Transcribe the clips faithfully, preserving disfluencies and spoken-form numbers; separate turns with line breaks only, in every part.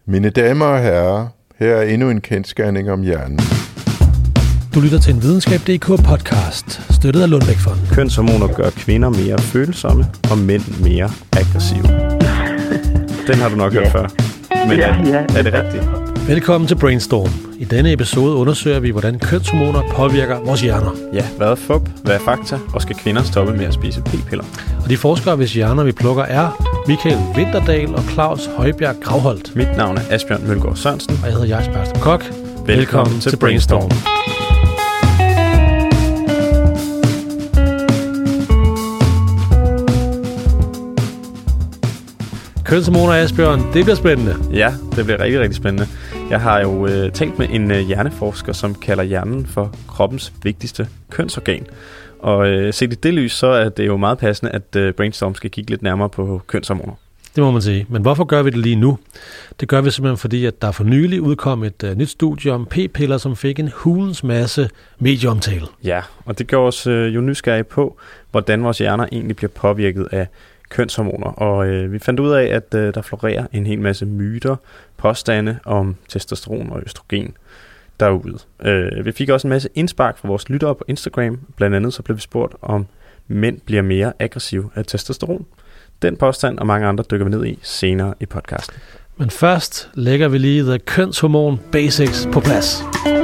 Mine damer og herrer, her er endnu en kendsgerning om hjernen.
Du lytter til en videnskab punktum d k podcast, støttet af Lundbeck-fonden.
Kønshormoner gør kvinder mere følsomme og mænd mere aggressive. Den har du nok ja. hørt før. Men
ja, ja.
er det rigtigt?
Velkommen til Brainstorm. I denne episode undersøger vi, hvordan kønshormoner påvirker vores hjerner.
Ja, hvad er fup? Hvad er fakta? Og skal kvinder stoppe med at spise p-piller?
Og de forskere, hvis hjerner vi plukker, er Michael Winterdal og Claus Højbjerg Gravholt.
Mit navn er Asbjørn Mølgaard Sørensen.
Og jeg hedder Jais Bergstrøm Kok.
Velkommen, Velkommen til Brainstorm.
Kønshormoner, Asbjørn, det bliver spændende.
Ja, det bliver rigtig, rigtig spændende. Jeg har jo øh, talt med en øh, hjerneforsker, som kalder hjernen for kroppens vigtigste kønsorgan. Og øh, set i det lys, så er det jo meget passende, at øh, Brainstorm skal kigge lidt nærmere på kønshormoner.
Det må man sige. Men hvorfor gør vi det lige nu? Det gør vi simpelthen fordi, at der for nylig udkom et uh, nyt studie om p-piller, som fik en hulens masse medieomtale.
Ja, og det gør os øh, jo nysgerrige på, hvordan vores hjerner egentlig bliver påvirket af kønshormoner. Og øh, vi fandt ud af, at øh, der florerer en hel masse myter, påstande om testosteron og østrogen derude. Øh, vi fik også en masse indspark fra vores lyttere på Instagram. Blandt andet så blev vi spurgt, om mænd bliver mere aggressive af testosteron. Den påstand og mange andre dykker vi ned i senere i podcasten.
Men først lægger vi lige The Kønshormon Basics på plads.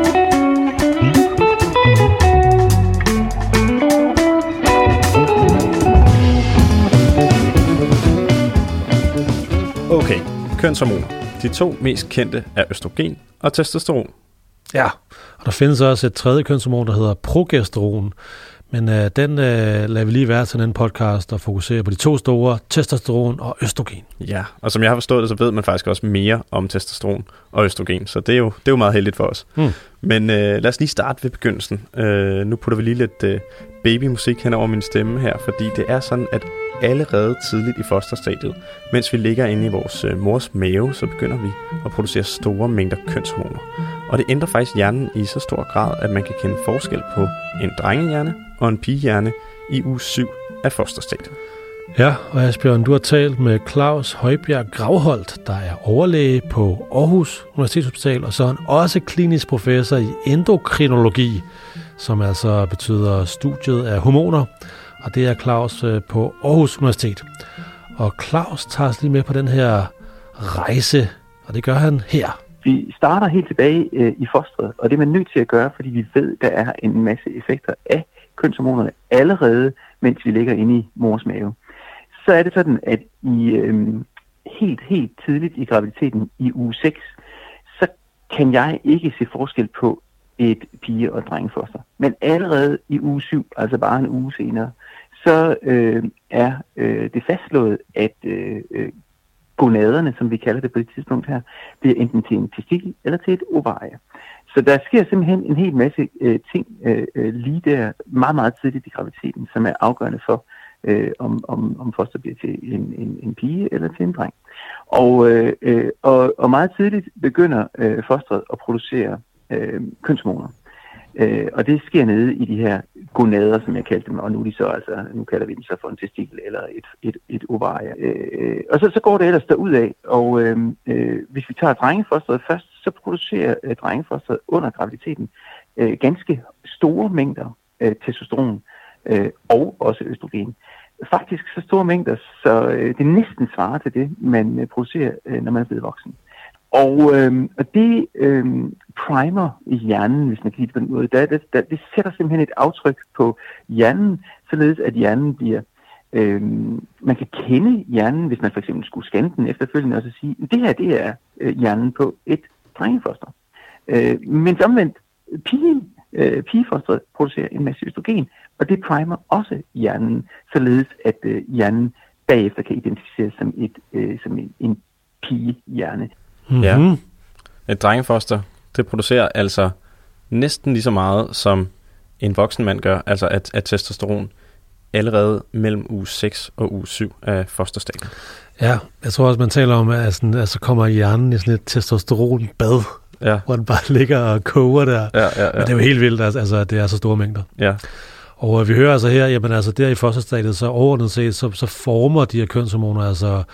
Okay, kønshormoner. De to mest kendte er østrogen og testosteron.
Ja, og der findes også et tredje kønshormon, der hedder progesteron. Men øh, den øh, lader vi lige være til en podcast og fokusere på de to store, testosteron og østrogen.
Ja, og som jeg har forstået det, så ved man faktisk også mere om testosteron og østrogen. Så det er jo, det er jo meget heldigt for os. Mm. Men øh, lad os lige starte ved begyndelsen. Øh, nu putter vi lige lidt øh, babymusik hen over min stemme her, fordi det er sådan, at allerede tidligt i fosterstadiet, mens vi ligger inde i vores øh, mors mave, så begynder vi at producere store mængder kønshormoner. Og det ændrer faktisk hjernen i så stor grad, at man kan kende forskel på en drengehjerne og en pigehjerne i uge syv af fosterstadiet.
Ja, og Asbjørn, du har talt med Claus Højbjerg Gravholt, der er overlæge på Aarhus Universitetshospital, og så er han også klinisk professor i endokrinologi, som altså betyder studiet af hormoner, og det er Claus på Aarhus Universitet. Og Claus tager os lige med på den her rejse, og det gør han her.
Vi starter helt tilbage øh, i fosteret, og det er man nødt til at gøre, fordi vi ved, der er en masse effekter af kønshormonerne allerede, mens vi ligger inde i mors mave. Så er det sådan, at i øh, helt, helt tidligt i graviditeten i uge seks, så kan jeg ikke se forskel på et pige- og drengefoster. Men allerede i uge syv, altså bare en uge senere, så øh, er øh, det fastslået, at øh, gonaderne, som vi kalder det på det tidspunkt her, bliver enten til en testikel eller til et ovarie. Så der sker simpelthen en hel masse øh, ting øh, lige der meget, meget tidligt i graviditeten, som er afgørende for, øh, om, om, om foster bliver til en, en, en pige eller til en dreng. Og, øh, og, og meget tidligt begynder øh, fosteret at producere øh, kønshormoner. Øh, og det sker nede i de her gonader, som jeg kaldte dem, og nu, de så, altså, nu kalder vi dem så for en testikel eller et, et, et ovarie. Øh, og så, så går det ellers derudad, og øh, øh, hvis vi tager drengefosteret først, så producerer øh, drengefosteret under graviditeten øh, ganske store mængder øh, testosteron øh, og også østrogen. Faktisk så store mængder, så øh, det næsten svarer til det, man øh, producerer, øh, når man er blevet voksen. Og, øh, og det øh, primer i hjernen, hvis man kan sige det på den måde, der, der, der, det sætter simpelthen et aftryk på hjernen, således at hjernen bliver, øh, man kan kende hjernen, hvis man for eksempel skulle scanne den efterfølgende, og så sige, det her det er øh, hjernen på et drengefoster. Øh, men omvendt, pigen, øh, pigefosteret producerer en masse østrogen, og det primer også hjernen, således at øh, hjernen bagefter kan identificeres som, et, øh, som en, en pigehjerne.
Mm-hmm. Ja, et drengefoster, det producerer altså næsten lige så meget, som en voksen mand gør, altså at, at testosteron, allerede mellem uge seks og uge syv af fosterstadiet.
Ja, jeg tror også, man taler om, at sådan, altså kommer hjernen i sådan et testosteronbad, ja, hvor den bare ligger og koger der.
Ja, ja, ja.
Men det er jo helt vildt, altså, at det er så store mængder.
Ja.
Og vi hører altså her, jamen altså der i fosterstadiet, så overordnet set, så, så former de her kønshormoner altså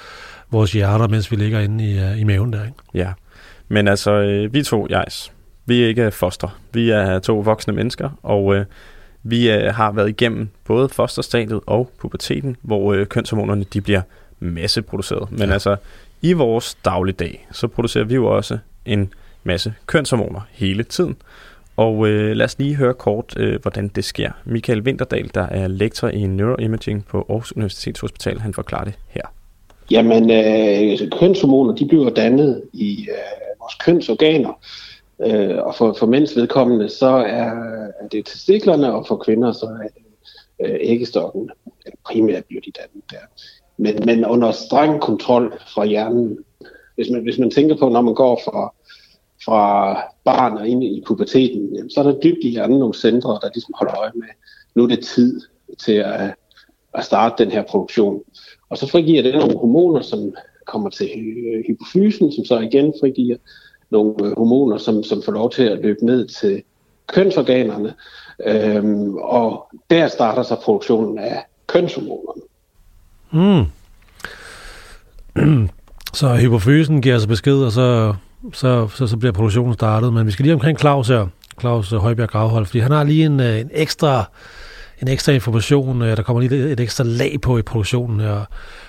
vores hjerter, mens vi ligger inde i, uh, i maven der, ikke?
Ja, men altså, øh, vi to, Jais, vi er ikke foster. Vi er to voksne mennesker, og øh, vi øh, har været igennem både fosterstadiet og puberteten, hvor øh, kønshormonerne de bliver masseproduceret. Men ja. altså, i vores dagligdag, så producerer vi jo også en masse kønshormoner hele tiden. Og øh, lad os lige høre kort, øh, hvordan det sker. Michael Winterdal, der er lektor i neuroimaging på Aarhus Universitetshospital, han forklarer det her.
Jamen, øh, kønshormoner, de bliver dannet i øh, vores kønsorganer. Øh, og for, for mænds vedkommende, så er, er det testiklerne, og for kvinder, så er det øh, æggestokken. Primært bliver de dannet der. Men, men under streng kontrol fra hjernen. Hvis man, hvis man tænker på, når man går fra, fra barn og ind i puberteten, jamen, så er der dybt i hjernen nogle centre, der ligesom holder øje med, nu er det tid til at, at starte den her produktion. Og så frigiver det nogle hormoner, som kommer til hypofysen, som så igen frigiver nogle hormoner, som, som får lov til at løbe ned til kønsorganerne. Øhm, og der starter så produktionen af kønshormonerne.
Mm. Så hypofysen giver sig besked, og så, så, så, så bliver produktionen startet. Men vi skal lige omkring Claus her, Claus Højbjerg Gravholdt, fordi han har lige en, en, ekstra, en ekstra information. Der kommer lige et ekstra lag på i produktionen her,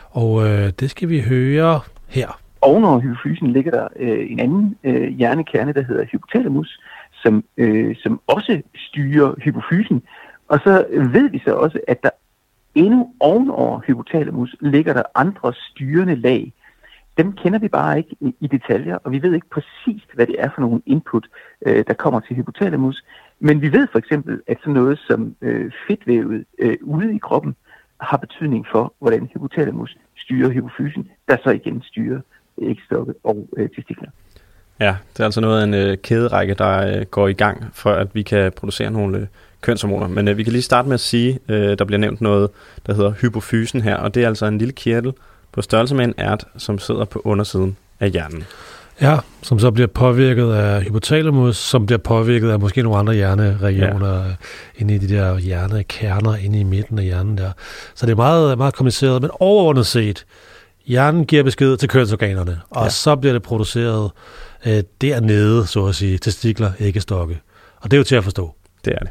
og øh, det skal vi høre her.
Ovenover hypofysen ligger der øh, en anden øh, hjernekerne, der hedder hypotalamus, som, øh, som også styrer hypofysen. Og så ved vi så også, at der endnu ovenover hypotalamus ligger der andre styrende lag. Dem kender vi bare ikke i, i detaljer, og vi ved ikke præcis, hvad det er for nogle input, øh, der kommer til hypotalamus. Men vi ved for eksempel, at sådan noget som øh, fedtvævet øh, ude i kroppen har betydning for, hvordan hypotalamus styrer hypofysen, der så igen styrer æggestokke og øh, testikler.
Ja, det er altså noget af en øh, kæderække, der øh, går i gang, for at vi kan producere nogle øh, kønshormoner. Men øh, vi kan lige starte med at sige, øh, der bliver nævnt noget, der hedder hypofysen her, og det er altså en lille kirtel på størrelse med en ært, som sidder på undersiden af hjernen.
Ja, som så bliver påvirket af hypotalamus, som bliver påvirket af måske nogle andre hjerneregioner ja. inde i de der hjernekerner inde i midten af hjernen der. Så det er meget, meget kompliceret, men overordnet set, hjernen giver besked til kønsorganerne, og ja. så bliver det produceret øh, dernede, så at sige, testikler, æggestokke. Og det er jo til at forstå.
Det er det.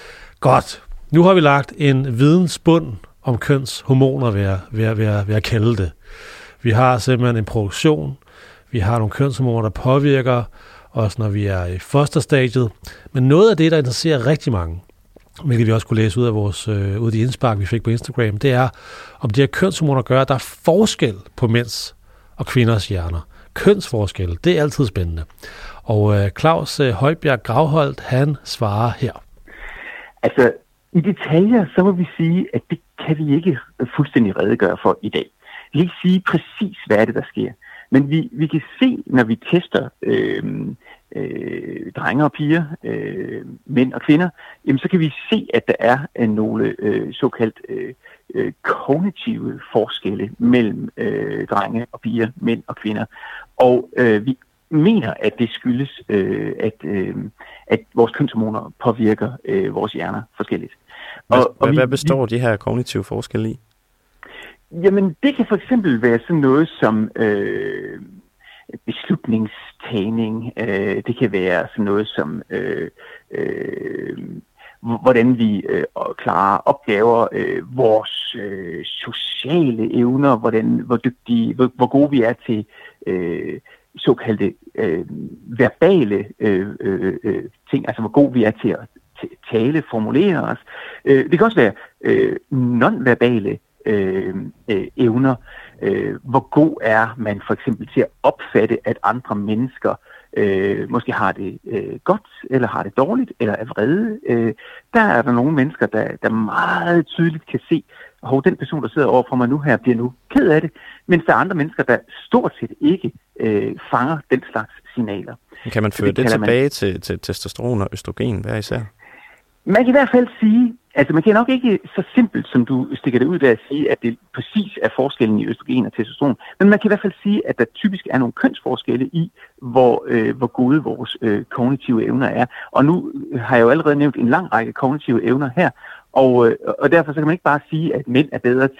Godt. Nu har vi lagt en vidensbund om kønshormoner, vil jeg, vil jeg, vil jeg, vil jeg kalde det. Vi har simpelthen en produktion, vi har nogle kønshormoner, der påvirker os, når vi er i fosterstadiet. Men noget af det, der interesserer rigtig mange, hvilket vi også kunne læse ud af vores øh, ud af de indspark, vi fik på Instagram, det er, om de her kønshormoner gør, at der er forskel på mænds og kvinders hjerner. Kønsforskel, det er altid spændende. Og øh, Claus øh, Højbjerg Gravholdt, han svarer her.
Altså, i detaljer, så må vi sige, at det kan vi ikke fuldstændig redegøre for i dag. Vi kan ikke sige præcis, hvad er det, der sker. Men vi, vi kan se, når vi tester øh, øh, drenge og piger, øh, mænd og kvinder, jamen, så kan vi se, at der er øh, nogle øh, såkaldt øh, øh, kognitive forskelle mellem øh, drenge og piger, mænd og kvinder. Og øh, vi mener, at det skyldes, øh, at, øh, at vores kønshormoner påvirker øh, vores hjerner forskelligt.
Hvad,
og, og
hvad
vi,
består de her kognitive forskelle i?
Jamen, det kan for eksempel være sådan noget som øh, beslutningstagning. Øh, det kan være sådan noget som, øh, øh, hvordan vi øh, klarer opgaver, øh, vores øh, sociale evner, hvordan, hvor dygtige, hvor, hvor gode vi er til øh, såkaldte øh, verbale øh, øh, ting, altså hvor gode vi er til at tale, formulere os. Øh, det kan også være øh, nonverbale Øh, øh, evner. Øh, hvor god er man for eksempel til at opfatte, at andre mennesker øh, måske har det øh, godt, eller har det dårligt, eller er vrede. Øh, der er der nogle mennesker, der, der meget tydeligt kan se, at den person, der sidder overfor mig nu her, bliver nu ked af det, mens der er andre mennesker, der stort set ikke øh, fanger den slags signaler.
Kan man føre det, det tilbage man... til, til testosteron og østrogen hver især?
Man kan i hvert fald sige, altså man kan nok ikke så simpelt, som du stikker det ud der at sige, at det præcis er forskellen i østrogen og testosteron, men man kan i hvert fald sige, at der typisk er nogle kønsforskelle i, hvor, øh, hvor gode vores øh, kognitive evner er. Og nu har jeg jo allerede nævnt en lang række kognitive evner her, og, øh, og derfor så kan man ikke bare sige, at mænd er bedre til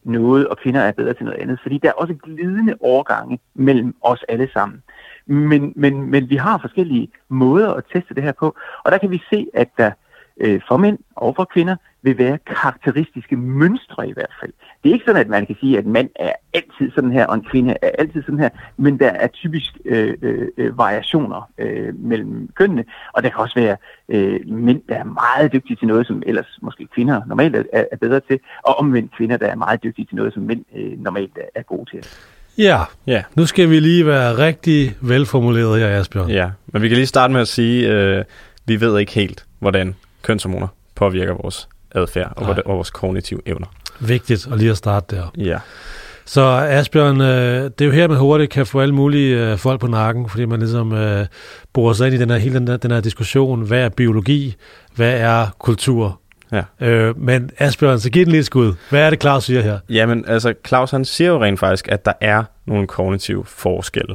noget, og kvinder er bedre til noget andet. Fordi der er også glidende overgange mellem os alle sammen. Men, men, men vi har forskellige måder at teste det her på, og der kan vi se, at der øh, for mænd og for kvinder vil være karakteristiske mønstre i hvert fald. Det er ikke sådan, at man kan sige, at en mand er altid sådan her, og en kvinde er altid sådan her, men der er typisk øh, øh, variationer øh, mellem kønnene, og der kan også være øh, mænd, der er meget dygtige til noget, som ellers måske kvinder normalt er, er bedre til, og omvendt kvinder, der er meget dygtige til noget, som mænd øh, normalt er, er gode til.
Ja,
ja,
nu skal vi lige være rigtig velformuleret her, Asbjørn.
Ja, men vi kan lige starte med at sige, øh, vi ved ikke helt, hvordan kønshormoner påvirker vores adfærd og, og vores kognitive evner.
Vigtigt at lige at starte der.
Ja.
Så Asbjørn, øh, det er jo her, man hurtigt kan få alle mulige øh, folk på nakken, fordi man ligesom øh, borer sig ind i den her, hele den her, den her diskussion. Hvad er biologi? Hvad er kultur?
Ja.
Øh, men Asbjørn, så giv den lige skud. Hvad er det, Claus siger her?
Jamen, altså, Claus han siger jo rent faktisk, at der er nogle kognitive forskelle.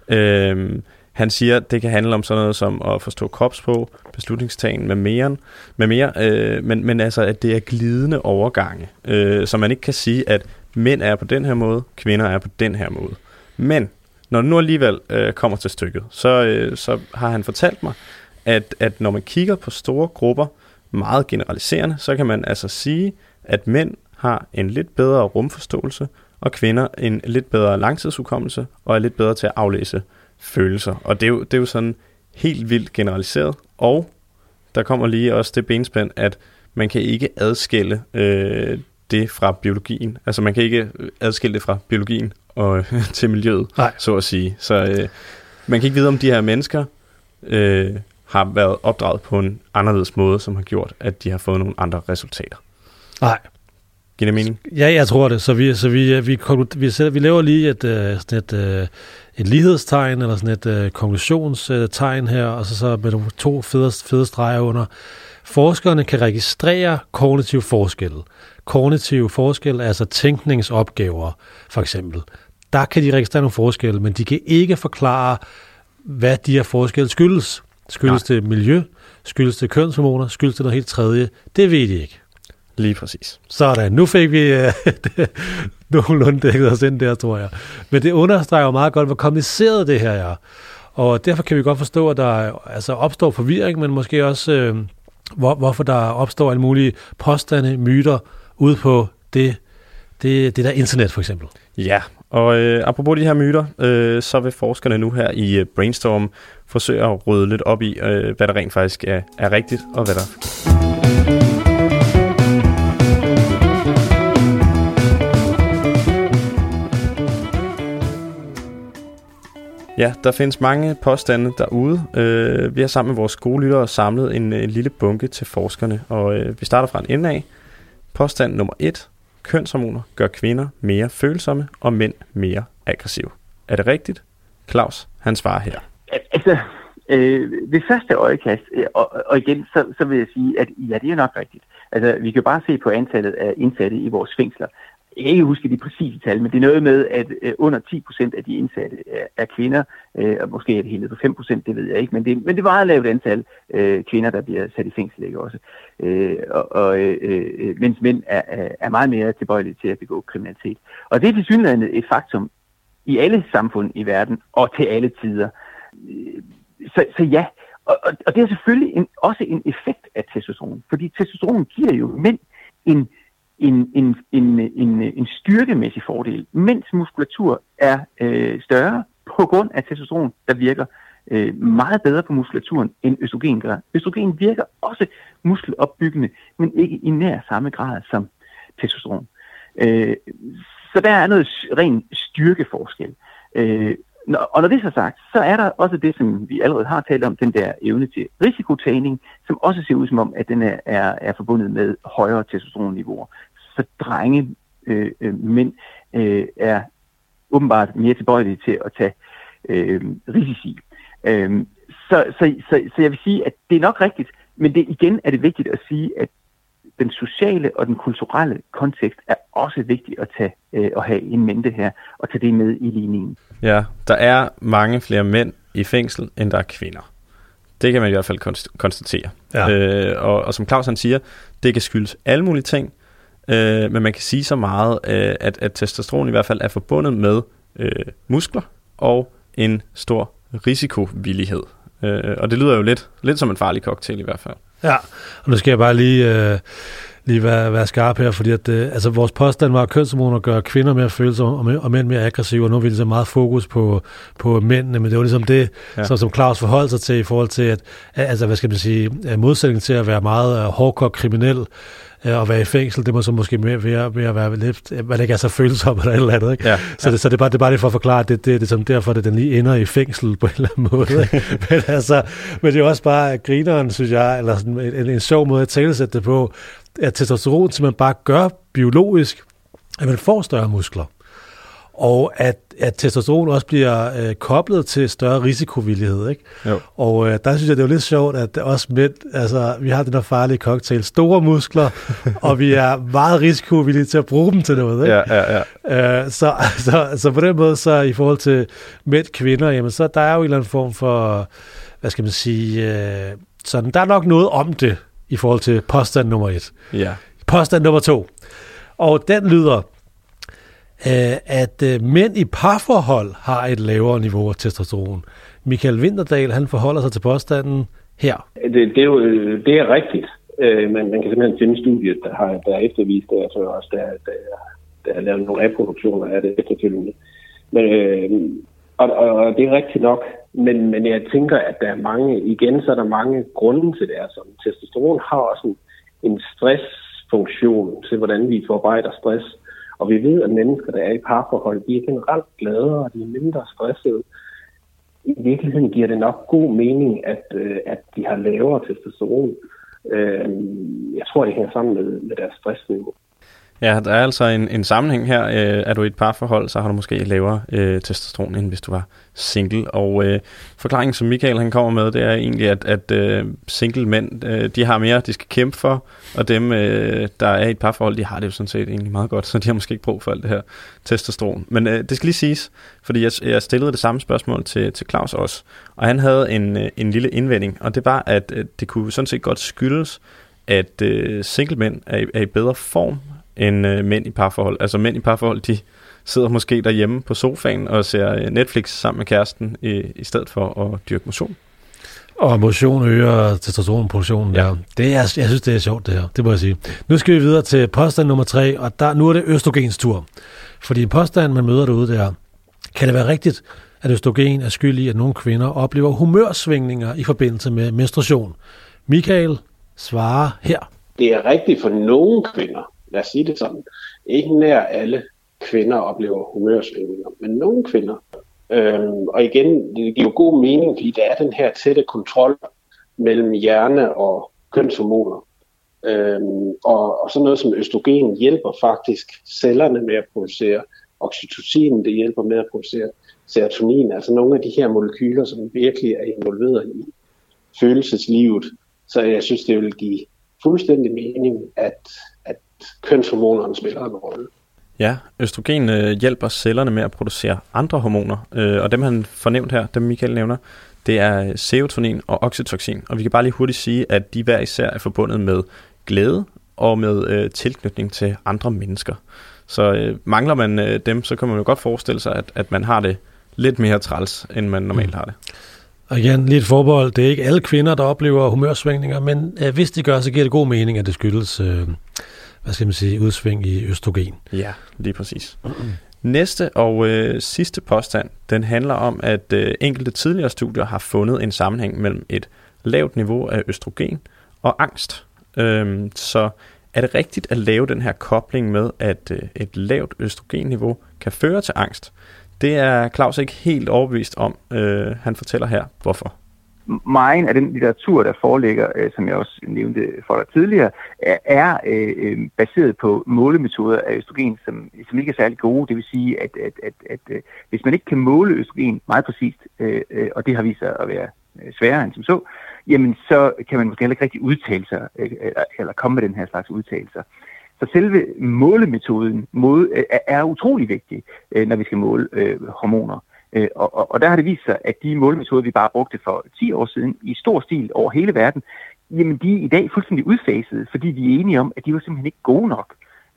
Øhm, han siger, at det kan handle om sådan noget som at forstå kropssprog, beslutningstagen med mere, med mere øh, men, men altså, at det er glidende overgange, øh, så man ikke kan sige, at mænd er på den her måde, kvinder er på den her måde. Men når det nu alligevel øh, kommer til stykket, så, øh, så har han fortalt mig, at, at når man kigger på store grupper, meget generaliserende, så kan man altså sige, at mænd har en lidt bedre rumforståelse, og kvinder en lidt bedre langtidshukommelse, og er lidt bedre til at aflæse følelser. Og det er jo, det er jo sådan helt vildt generaliseret, og der kommer lige også det benspænd, at man kan ikke adskille øh, det fra biologien. Altså man kan ikke adskille det fra biologien og til miljøet, Nej. så at sige. Så øh, man kan ikke vide, om de her mennesker øh, har været opdraget på en anderledes måde, som har gjort, at de har fået nogle andre resultater.
Nej.
Giver det mening?
Ja, jeg tror det. Så vi, så vi, vi, vi, vi, vi laver lige et, sådan et, et lighedstegn, eller sådan et uh, konklusionstegn her, og så, så med nogle to fede, fede streger under. Forskerne kan registrere kognitiv forskel. Kognitiv forskel er altså tænkningsopgaver, for eksempel. Der kan de registrere nogle forskelle, men de kan ikke forklare, hvad de her forskelle skyldes. Skyldes Nej. det miljø? Skyldes det kønshormoner? Skyldes det noget helt tredje? Det ved de ikke.
Lige præcis.
Sådan, nu fik vi uh, nogenlunde dækket os ind der, tror jeg. Men det understreger jo meget godt, hvor kompliceret det her er. Og derfor kan vi godt forstå, at der altså opstår forvirring, men måske også, øh, hvor, hvorfor der opstår alle mulige påstande, myter, ude på det, det, det der internet for eksempel.
Ja, og øh, apropos de her myter, øh, så vil forskerne nu her i uh, Brainstorm forsøge at rydde lidt op i, øh, hvad der rent faktisk er, er rigtigt, og hvad der er forkert. Ja, der findes mange påstande derude. Øh, vi har sammen med vores skolelyttere samlet en, en lille bunke til forskerne, og øh, vi starter fra en ende af. Påstand nummer et. Kønshormoner gør kvinder mere følsomme og mænd mere aggressive. Er det rigtigt? Claus, han svarer her.
Altså, øh, ved første øjekast, øh, og, og igen, så, så vil jeg sige, at ja, det er nok rigtigt. Altså, vi kan bare se på antallet af indsatte i vores fængsler. Jeg kan ikke huske de præcise tal, men det er noget med, at øh, under ti procent af de indsatte er, er kvinder, øh, og måske er det helt ned på fem procent, det ved jeg ikke, men det, men det var et lavt antal øh, kvinder, der bliver sat i fængsel, ikke også. Øh, og, og, øh, mens mænd er, er meget mere tilbøjelige til at begå kriminalitet. Og det er tilsyneladende et faktum i alle samfund i verden, og til alle tider. Så, så ja, og, og det er selvfølgelig en, også en effekt af testosteron, fordi testosteron giver jo mænd en En, en, en, en, en styrkemæssig fordel, mens muskulatur er øh, større på grund af testosteron, der virker øh, meget bedre på muskulaturen, end østrogen gør. Østrogen virker også muskelopbyggende, men ikke i nær samme grad som testosteron. Øh, så der er noget ren styrkeforskel. Øh, og når det er så sagt, så er der også det, som vi allerede har talt om, den der evne til risikotagning, som også ser ud som om, at den er, er, er forbundet med højere testosteronniveauer. Så drenge, øh, øh, mænd, øh, er åbenbart mere tilbøjelige til at tage øh, risici. Øh, så, så, så, så jeg vil sige, at det er nok rigtigt, men det, igen er det vigtigt at sige, at den sociale og den kulturelle kontekst er også vigtigt at tage øh, at have en mente her, og tage det med i ligningen.
Ja, der er mange flere mænd i fængsel, end der er kvinder. Det kan man i hvert fald konstatere. Ja. Øh, og, og som Claus han siger, det kan skyldes alle mulige ting. øh, men man kan sige så meget, øh, at, at testosteron i hvert fald er forbundet med øh, muskler og en stor risikovillighed. Øh, og det lyder jo lidt, lidt som en farlig cocktail i hvert fald.
Ja, og nu skal jeg bare lige, øh, lige være, være skarp her, fordi at, øh, altså vores påstand var, at kønshormoner gør kvinder mere følsomme og, og mænd mere aggressive, og nu er vi ligesom meget fokus på, på mændene, men det var ligesom det, ja. som, som Claus forholdt sig til i forhold til, at altså, hvad skal man sige, modsætning til at være meget uh, hårdkogt kriminel, og være i fængsel, det må så måske mere ved at, ved at være lidt, man ikke er så følsom eller et eller andet, ikke? Ja, så, ja. Det, så det, er bare, det er bare det for at forklare, at det, det, det er som derfor, at den lige ender i fængsel på en eller anden måde. men, altså, men det er også bare grineren, synes jeg, eller sådan en, en, en sjov måde at talesætte det på, at testosteron simpelthen bare gør biologisk, at man får større muskler. Og at, at testosteron også bliver øh, koblet til større risikovillighed, ikke? Jo. Og øh, der synes jeg, det er jo lidt sjovt, at også mænd, altså vi har den her farlige cocktail, store muskler, og vi er meget risikovillige til at bruge dem til noget, ikke?
Ja, ja,
ja. Øh, så, så, så på den måde, så i forhold til mænd, kvinder, jamen så der er jo en eller anden form for, hvad skal man sige, øh, sådan, der er nok noget om det, i forhold til påstand nummer et.
Ja.
Påstand nummer to. Og den lyder, at mænd i parforhold har et lavere niveau af testosteron. Michael Winterdal, han forholder sig til påstanden her.
Det, det, er, jo, det er rigtigt. Man, man kan simpelthen finde studiet, der har der er eftervist det. Jeg tror også, der, der, der er lavet nogle reproduktioner af det efterfølgende. Men, øh, og, og det er rigtigt nok. Men, men jeg tænker, at der er mange, igen så er der mange grunde til det. Altså, testosteron har også en, en stressfunktion til, hvordan vi forarbejder stress. Og vi ved, at mennesker, der er i parforhold, de er generelt gladere, og de er mindre stressede. I virkeligheden giver det nok god mening, at, at de har lavere testosteron. Jeg tror, det hænger sammen med, med deres stressniveau.
Ja, der er altså en, en sammenhæng her. Øh, er du i et parforhold, så har du måske lavere øh, testosteron, end hvis du var single. Og øh, forklaringen, som Michael han kommer med, det er egentlig, at, at øh, single mænd, øh, de har mere, de skal kæmpe for, og dem, øh, der er i et parforhold, de har det jo sådan set egentlig meget godt, så de har måske ikke brug for alt det her testosteron. Men øh, det skal lige siges, fordi jeg, jeg stillede det samme spørgsmål til, til Claus også, og han havde en, en lille indvending, og det var, at øh, det kunne sådan set godt skyldes, at øh, single mænd er, er i bedre form, end øh, mænd i parforhold. Altså mænd i parforhold, de sidder måske derhjemme på sofaen og ser Netflix sammen med kæresten, i, i stedet for at dyrke motion.
Og motion øger testosteronproduktionen. Ja. Det er, jeg synes, det er sjovt, det her. Det må jeg sige. Nu skal vi videre til påstand nummer tre, og der, nu er det østrogens tur. Fordi en påstand, man møder derude, der kan det være rigtigt, at østrogen er skyld i, at nogle kvinder oplever humørsvingninger i forbindelse med menstruation. Michael svarer her.
Det er rigtigt for nogle kvinder. Lad os sige det sådan. Ikke nær alle kvinder oplever humørsvingninger, men nogle kvinder. Øhm, og igen, det giver jo god mening, fordi der er den her tætte kontrol mellem hjerne og kønshormoner. Øhm, og, og sådan noget som østrogen hjælper faktisk cellerne med at producere oxytocin, det hjælper med at producere serotonin, altså nogle af de her molekyler, som virkelig er involveret i følelseslivet. Så jeg synes, det vil give fuldstændig mening, at, at kønshormonerne spiller en rolle.
Ja, østrogen øh, hjælper cellerne med at producere andre hormoner, øh, og dem han fornævnt her, dem Michael nævner, det er serotonin og oxytocin. Og vi kan bare lige hurtigt sige, at de hver især er forbundet med glæde og med øh, tilknytning til andre mennesker. Så øh, mangler man øh, dem, så kan man jo godt forestille sig, at, at man har det lidt mere træls, end man normalt har det.
Og igen, lige et forbehold. Det er ikke alle kvinder, der oplever humørsvingninger, men øh, hvis de gør, så giver det god mening, at det skyldes, øh, hvad skal man sige, udsving i østrogen.
Ja, lige præcis. Næste og øh, sidste påstand, den handler om, at øh, enkelte tidligere studier har fundet en sammenhæng mellem et lavt niveau af østrogen og angst. Øhm, så er det rigtigt at lave den her kobling med, at øh, et lavt østrogenniveau kan føre til angst? Det er Claus ikke helt overbevist om. Øh, han fortæller her, hvorfor.
Meget af den litteratur, der foreligger, øh, som jeg også nævnte for dig tidligere, er øh, baseret på målemetoder af østrogen, som, som ikke er særlig gode. Det vil sige, at, at, at, at, at hvis man ikke kan måle østrogen meget præcist, øh, øh, og det har vist sig at være sværere end som så, jamen så kan man måske heller ikke rigtig udtale sig, øh, eller komme med den her slags udtalelser. Så selve målemetoden måde, er, er utrolig vigtig, øh, når vi skal måle øh, hormoner. Øh, og, og der har det vist sig, at de målemetoder, vi bare brugte for ti år siden, i stor stil over hele verden, jamen de er i dag fuldstændig udfaset, fordi vi er enige om, at de var simpelthen ikke gode nok.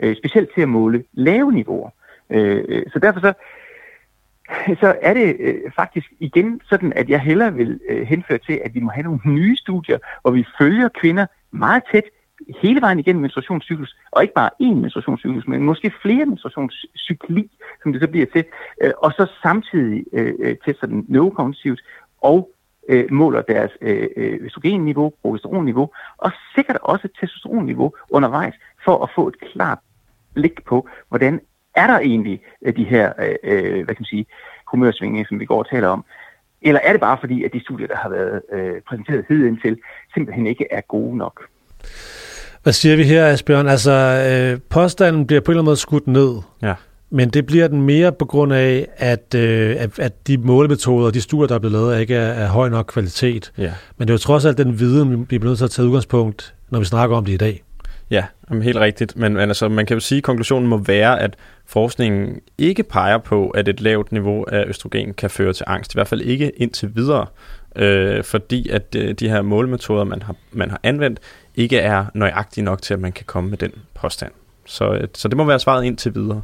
øh, specielt til at måle lave niveauer. Øh, så derfor så, så er det øh, faktisk igen sådan, at jeg hellere vil øh, henføre til, at vi må have nogle nye studier, hvor vi følger kvinder meget tæt hele vejen igennem menstruationscyklus, og ikke bare én menstruationscyklus, men måske flere menstruationscykli, som det så bliver til, øh, og så samtidig øh, tester den neurokognitivt og øh, måler deres øh, østrogenniveau, progesteronniveau, og sikkert også testosteronniveau undervejs, for at få et klart blik på, hvordan er der egentlig øh, de her, øh, hvad kan man sige, humørsvingninger, som vi går og taler om, eller er det bare fordi, at de studier, der har været øh, præsenteret hidindtil, simpelthen ikke er gode nok?
Hvad siger vi her, Asbjørn? Altså, øh, påstanden bliver på en eller anden måde skudt ned. Ja. Men det bliver den mere på grund af, at, øh, at, at de målemetoder og de studier, der er blevet lavet, ikke er, er høj nok kvalitet. Ja. Men det er jo trods alt den viden, vi bliver nødt til at tage udgangspunkt, når vi snakker om det i dag.
Ja, helt rigtigt. Men altså, man kan jo sige, at konklusionen må være, at forskningen ikke peger på, at et lavt niveau af østrogen kan føre til angst. I hvert fald ikke indtil videre. Øh, fordi at øh, de her målemetoder, man har, man har anvendt, ikke er nøjagtige nok til, at man kan komme med den påstand. Så, øh, så det må være svaret indtil videre.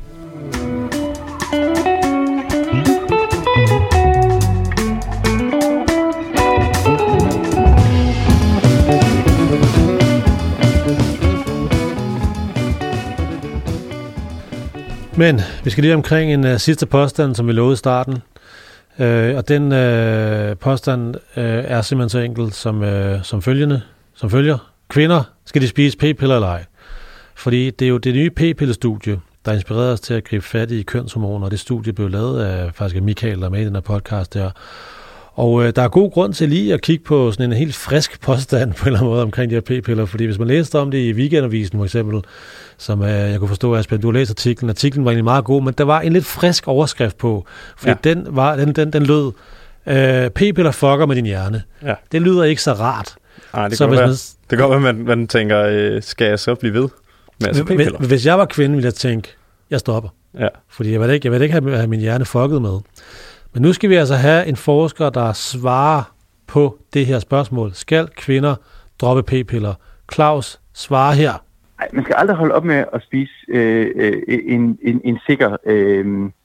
Men vi skal lige omkring en uh, sidste påstand, som vi lovede i starten. Uh, og den uh, påstand uh, er simpelthen så enkelt som, uh, som følgende, som følger. Kvinder, skal de spise p-piller eller ej? Fordi det er jo det nye p-pillestudie, der inspirerede os til at gribe fat i kønshormoner, og det studie blev lavet af faktisk Michael, der er med i den her podcast der. Og øh, der er god grund til lige at kigge på sådan en helt frisk påstand på en eller anden måde omkring de her p-piller, fordi hvis man læste om det i Weekendavisen for eksempel, som øh, jeg kunne forstå, Asbjørn, du har læst artiklen, artiklen var egentlig meget god, men der var en lidt frisk overskrift på, fordi ja. den, var, den, den, den lød, øh, p-piller fucker med din hjerne. Ja. Det lyder ikke så rart.
Ej, det, så, hvis være, man, det kan godt være, at man, man tænker, øh, skal jeg så blive ved med altså p-piller?
Hvis, hvis jeg var kvinde, ville jeg tænke, jeg stopper. Ja. Fordi jeg vil ikke, jeg vil ikke have, have min hjerne fucket med. Men nu skal vi altså have en forsker, der svarer på det her spørgsmål. Skal kvinder droppe p-piller? Claus svarer her.
Nej, man skal aldrig holde op med at spise øh, øh, en, en, en sikker øh,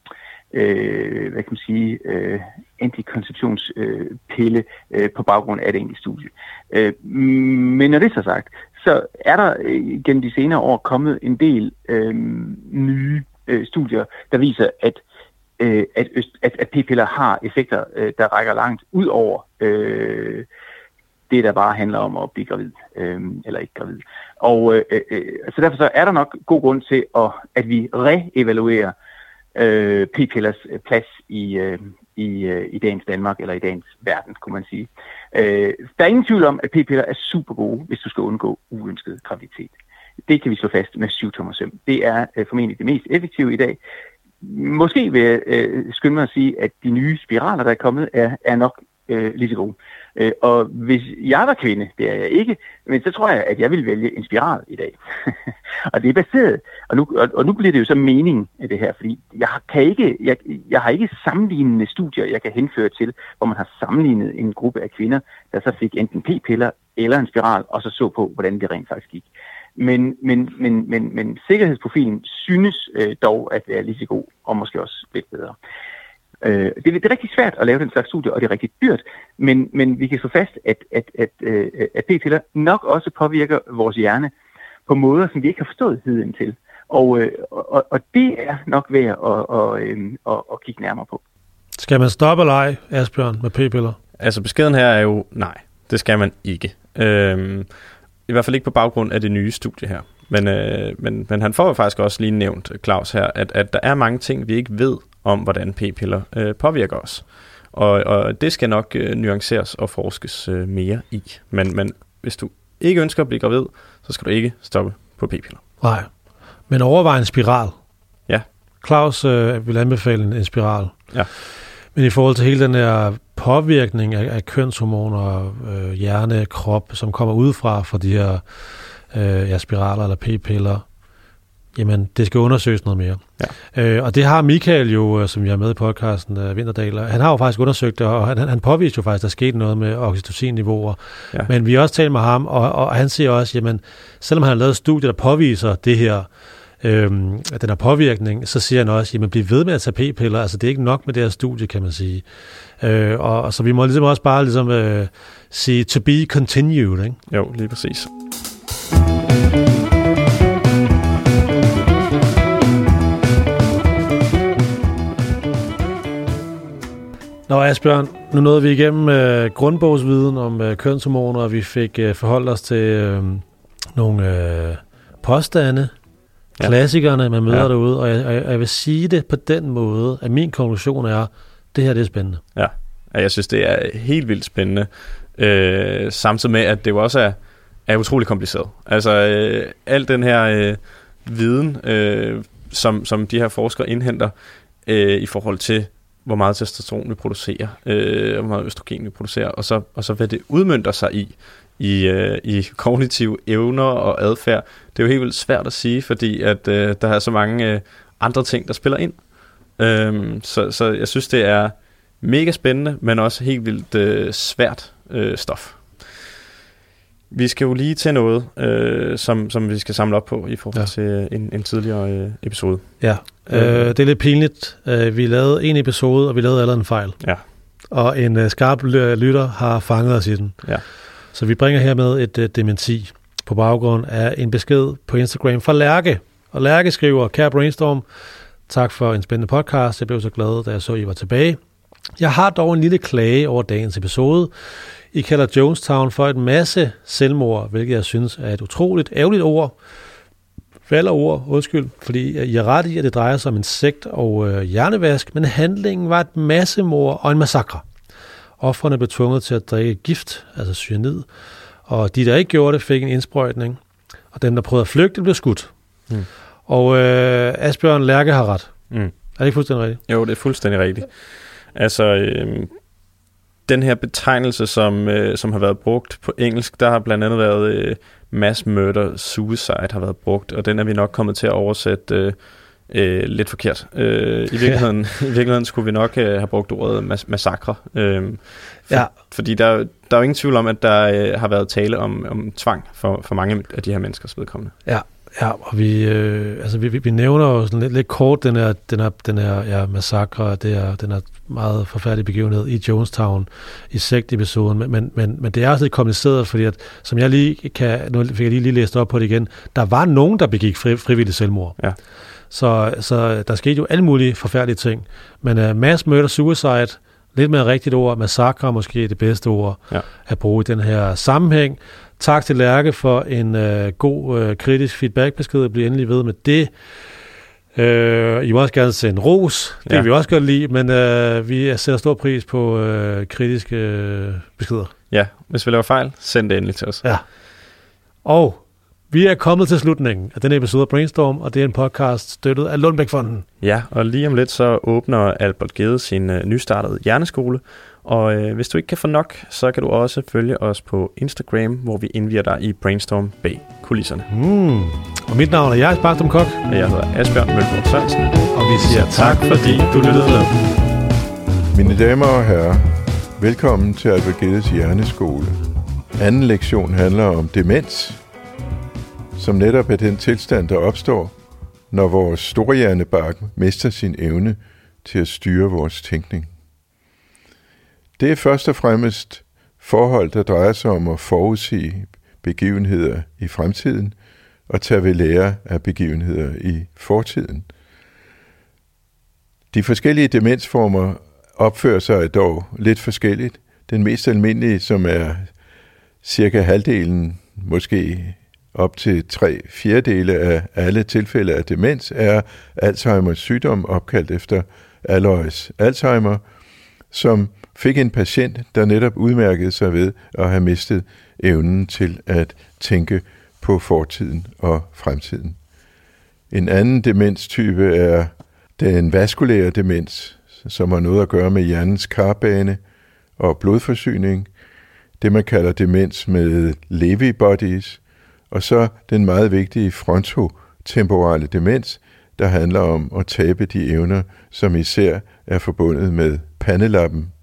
øh, hvad kan man sige, øh, antikonceptionspille øh, på baggrund af et enkelt studie. Øh, men når det er så sagt, så er der øh, gennem de senere år kommet en del øh, nye øh, studier, der viser, at At, at, at p-piller har effekter, øh, der rækker langt ud over øh, det, der bare handler om at blive gravid, øh, eller ikke gravid. Og øh, øh, så derfor så er der nok god grund til, at, at vi reevaluerer øh, p-pillers plads i, øh, i, øh, i dagens Danmark, eller i dagens verden, kunne man sige. Øh, der er ingen tvivl om, at p-piller er super gode, hvis du skal undgå uønsket graviditet. Det kan vi slå fast med syv tommer søm. Det er øh, formentlig det mest effektive i dag. Måske vil jeg øh, skynde mig at sige, at de nye spiraler, der er kommet, er, er nok øh, lige så gode. Øh, og hvis jeg var kvinde, det er jeg ikke, men så tror jeg, at jeg vil vælge en spiral i dag. Og det er baseret, og nu, og, og nu bliver det jo så mening af det her, fordi jeg kan ikke, jeg, jeg har ikke sammenlignende studier, jeg kan henføre til, hvor man har sammenlignet en gruppe af kvinder, der så fik enten p-piller eller en spiral, og så så på, hvordan det rent faktisk gik. Men, men, men, men, men sikkerhedsprofilen synes øh, dog at være lige så god, og måske også lidt bedre. Øh, det, det er rigtig svært at lave den slags studie, og det er rigtig dyrt, men, men vi kan slå fast, at, at, at, øh, at p-piller nok også påvirker vores hjerne på måder, som vi ikke har forstået hidden til. Og, øh, og, og det er nok værd at, og, øh, at, at kigge nærmere på.
Skal man stoppe eller ej, Asbjørn, med p-piller?
Altså beskeden her er jo, nej, det skal man ikke. Øhm, I hvert fald ikke på baggrund af det nye studie her. Men, øh, men, men han får jo faktisk også lige nævnt, Claus her, at, at der er mange ting, vi ikke ved om, hvordan p-piller øh, påvirker os. Og, og det skal nok øh, nuanceres og forskes øh, mere i. Men, men hvis du ikke ønsker at blive gravid, så skal du ikke stoppe på p-piller.
Nej, men overvej en spiral.
Ja.
Claus øh, vil anbefale en, en spiral.
Ja.
Men i forhold til hele den her påvirkning af, af kønshormoner, øh, hjerne, krop, som kommer udefra fra de her øh, ja, spiraler eller p-piller, jamen det skal undersøges noget mere. Ja. Øh, og det har Michael jo, som jeg er med i podcasten, øh, Vinterdal, han har jo faktisk undersøgt det, og han, han påviste jo faktisk, at der skete noget med oxytocin-niveauer. Ja. Men vi har også talt med ham, og, og han siger også, jamen selvom han har lavet studier, der påviser det her, øhm, af den her påvirkning, så siger han også, at man bliver ved med at tage p-piller. Altså det er ikke nok med det her studie, kan man sige. Øh, og, og så vi må ligesom også bare ligesom, øh, sige, to be continued, ikke?
Jo, lige præcis.
Nå, Asbjørn, nu nåede vi igennem øh, grundbogsviden om øh, kønshormoner, og vi fik øh, forholdt os til øh, nogle øh, påstande, ja. Klassikerne, man møder ja. derude, og jeg, og jeg vil sige det på den måde, at min konklusion er, det her det er spændende.
Ja, jeg synes, det er helt vildt spændende, øh, samtidig med, at det jo også er, er utrolig kompliceret. Altså, øh, al den her øh, viden, øh, som, som de her forskere indhenter øh, i forhold til, hvor meget testosteron vi producerer, øh, hvor meget østrogen vi producerer, og så, og så hvad det udmønter sig i, i, øh, i kognitive evner og adfærd. Det er jo helt vildt svært at sige, fordi at, øh, der er så mange øh, andre ting, der spiller ind. Øh, så, så jeg synes, det er mega spændende, men også helt vildt øh, svært øh, stof. Vi skal jo lige til noget, øh, som, som vi skal samle op på i forhold ja. til en, en tidligere øh, episode.
Ja, øh, det er lidt pinligt. Uh, vi lavede en episode, og vi lavede allerede en fejl.
Ja.
Og en uh, skarp lytter har fanget os i den.
Ja.
Så vi bringer hermed et uh, dementi på baggrund af en besked på Instagram fra Lærke. Og Lærke skriver, kære Brainstorm, tak for en spændende podcast. Jeg blev så glad, da jeg så, I var tilbage. Jeg har dog en lille klage over dagens episode. I kalder Jonestown for et masse selvmord, hvilket jeg synes er et utroligt ærgerligt ord. Valg af ord, undskyld, fordi I er ret i, at det drejer sig om en sekt og øh, hjernevask, men handlingen var et massemord og en massakre. Ofrene blev tvunget til at drikke gift, altså cyanid, og de, der ikke gjorde det, fik en indsprøjtning, og dem, der prøvede at flygte, blev skudt. Mm. Og øh, Asbjørn Lærke har ret. Mm. Er det ikke fuldstændig rigtigt?
Jo, det er fuldstændig rigtigt. Altså, øh, den her betegnelse, som, øh, som har været brugt på engelsk, der har blandt andet været øh, mass murder, suicide har været brugt, og den er vi nok kommet til at oversætte øh, øh, lidt forkert. Øh, i, virkeligheden, I virkeligheden skulle vi nok øh, have brugt ordet mas- massakre. Øh, for, ja. Fordi der, der er jo ingen tvivl om, at der øh, har været tale om, om tvang for, for mange af de her menneskers vedkommende.
Ja. Ja, og vi, øh, altså vi, vi nævner jo sådan lidt, lidt kort den her, den her, den her ja, massakre, det er, den her meget forfærdelige begivenhed i Jonestown i sekt-episoden, men, men, men, men det er også lidt kompliceret, fordi at, som jeg lige kan, nu fik jeg lige, lige læst op på det igen, der var nogen, der begik fri, frivilligt selvmord. Ja. Så, så der skete jo alle mulige forfærdelige ting, men uh, mass murder, suicide, lidt mere rigtigt ord, massakre måske det bedste ord ja. At bruge i den her sammenhæng. Tak til Lærke for en øh, god øh, kritisk feedback-besked. Jeg bliver endelig ved med det. Øh, I må også gerne sende ros. Det ja. Kan vi også godt lide, men øh, vi sætter stor pris på øh, kritiske øh, beskeder.
Ja, hvis vi laver fejl, send det endelig til os.
Ja. Og vi er kommet til slutningen af denne episode af Brainstorm, og det er en podcast støttet af Lundbæk-fonden.
Ja, og lige om lidt så åbner Albert Gede sin øh, nystartede hjerneskole. Og øh, hvis du ikke kan få nok, så kan du også følge os på Instagram, hvor vi indvier dig i Brainstorm bag kulisserne.
Mm. Og mit navn er Jais Bartram Kok.
Og jeg hedder Asbjørn Mølgaard Sørensen.
Og vi siger tak, fordi du lyttede med.
Mine damer og herrer, velkommen til Albert Gedes hjerneskole. Anden lektion handler om demens, som netop er den tilstand, der opstår, når vores storhjernebark mister sin evne til at styre vores tænkning. Det er først og fremmest forhold, der drejer sig om at forudsige begivenheder i fremtiden og tage ved lære af begivenheder i fortiden. De forskellige demensformer opfører sig dog lidt forskelligt. Den mest almindelige, som er cirka halvdelen, måske op til tre fjerdedele af alle tilfælde af demens, er Alzheimers sygdom, opkaldt efter Alois Alzheimer, som fik en patient, der netop udmærkede sig ved at have mistet evnen til at tænke på fortiden og fremtiden. En anden demenstype er den vaskulære demens, som har noget at gøre med hjernens karbane og blodforsyning. Det man kalder demens med Lewy bodies. Og så den meget vigtige frontotemporale demens, der handler om at tabe de evner, som især er forbundet med pandelappen.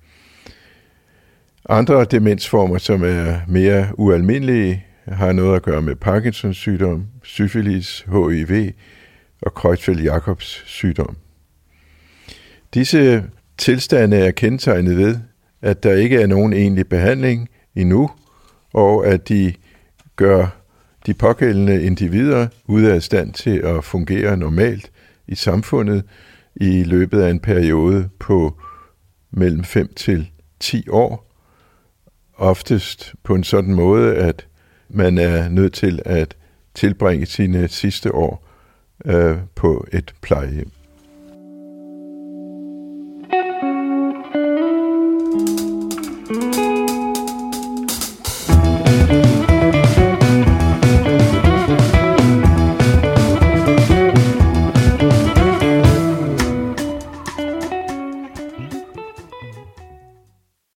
Andre demensformer, som er mere ualmindelige, har noget at gøre med Parkinsons sygdom, syfilis, H I V, og Creutzfeldt-Jakobs sygdom. Disse tilstande er kendetegnet ved, at der ikke er nogen egentlig behandling endnu, og at de gør de pågældende individer ude af stand til at fungere normalt i samfundet i løbet af en periode på mellem fem til ti år, oftest på en sådan måde, at man er nødt til at tilbringe sine sidste år øh, på et plejehjem.